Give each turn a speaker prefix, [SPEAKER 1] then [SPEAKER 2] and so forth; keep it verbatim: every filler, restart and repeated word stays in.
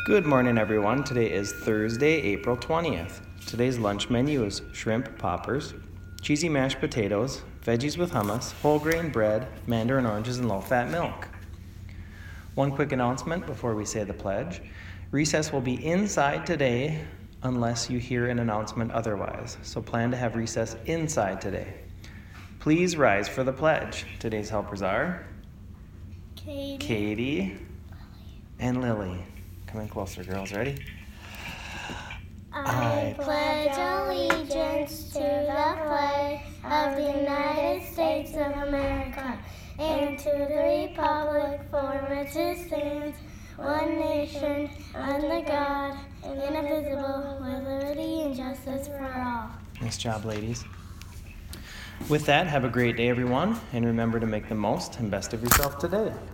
[SPEAKER 1] Good morning, everyone. Today is Thursday, April twentieth. Today's lunch menu is shrimp poppers, cheesy mashed potatoes, veggies with hummus, whole grain bread, mandarin oranges, and low-fat milk. One quick announcement before we say the pledge. Recess will be inside today unless you hear an announcement otherwise. So plan to have recess inside today. Please rise for the pledge. Today's helpers are
[SPEAKER 2] Katie,
[SPEAKER 1] Katie and Lily. Come in closer, girls. Ready?
[SPEAKER 2] I pledge allegiance to the flag of the United States of America and to the republic for which it stands, one nation, under God, indivisible, with liberty and justice for all.
[SPEAKER 1] Nice job, ladies. With that, have a great day, everyone, and remember to make the most and best of yourself today.